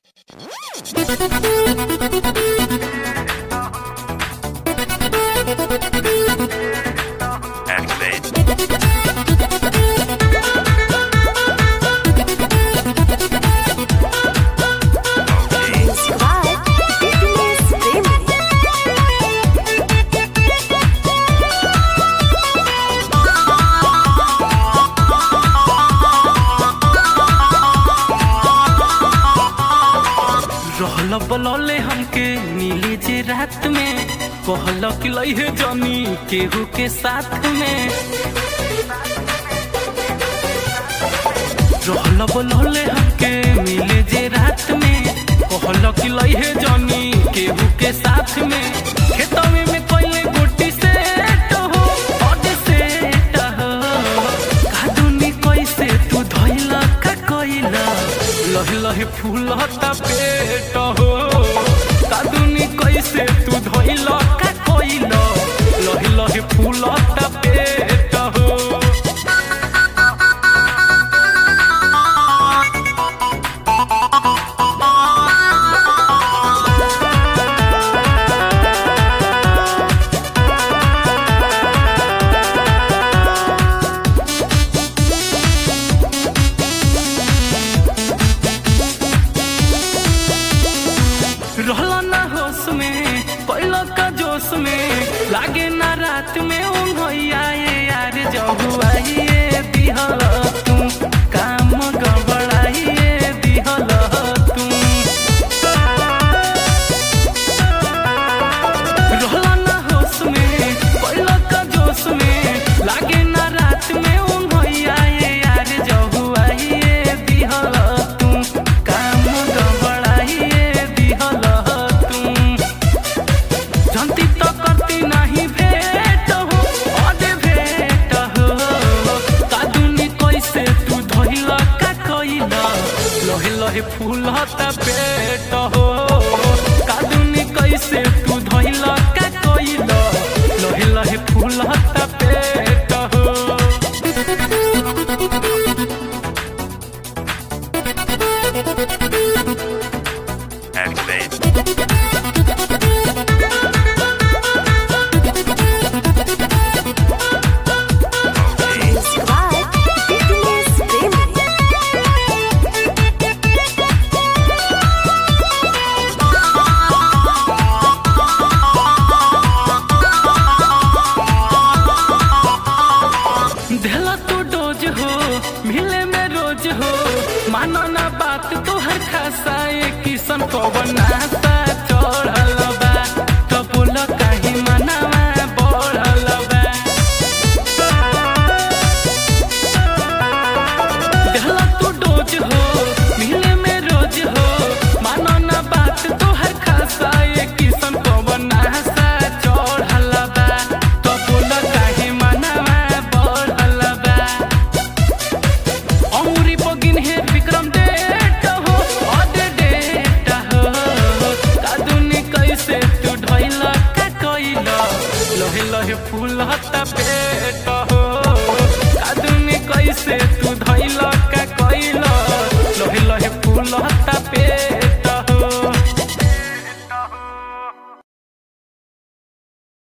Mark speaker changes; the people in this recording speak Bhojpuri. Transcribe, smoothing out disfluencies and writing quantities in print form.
Speaker 1: बोलौले हमके नीली जे रात में कहल कि लइहे जनी केहू के साथ में रहल बोलौले हमके नीली जे रात में कहल कि लइहे जनी केहू के साथ में खेतवे में कोइले गोटी से हो अड से हो कादुनी कैसे तू धइला का कइला लहे लहे फूलता पेट हो कादुनी कैसे तू धइला का कइला लहे लहे फूलता पेट हो रहला ना होश में पहिलो का जोश में लागे ना रात में उंघैया यार जहुआइए दिहल तू काम गबड़ाइए दिहल तू रहला ना होश में पहिलो का जोश में लागे ना रात में उंघैया यार जहुआइए दिहल तू काम गबड़ाइए दिहल जनती तो करती नहीं भेट हो अदे भेट हो कादुनी कैसे तू धइला का कइला लहे लहे फूलता पेट हो कादुनी कैसे तू धइला का कइला लहे लहे फूलता पेट हो देला तू डोज हो मिले में रोज हो मानो ना बात तो हर खासा एक किसन को बनाता चढ़ल बा तो बोल कहीं मनावा बढ़ल बा देला तू डोज हो मिले में रोज हो मानो ना बात तो हर खासा एक किसन को बनाता चढ़ल बा तो बोल कहीं मनावा अमूरी बगिन है विक्रम डेट हो अदे डेट हो कादुनी कैसे तू ढइला का कइला लहे लहे फूलता पेट हो कादुनी कैसे तू धइला का कइला लहे लहे फूलता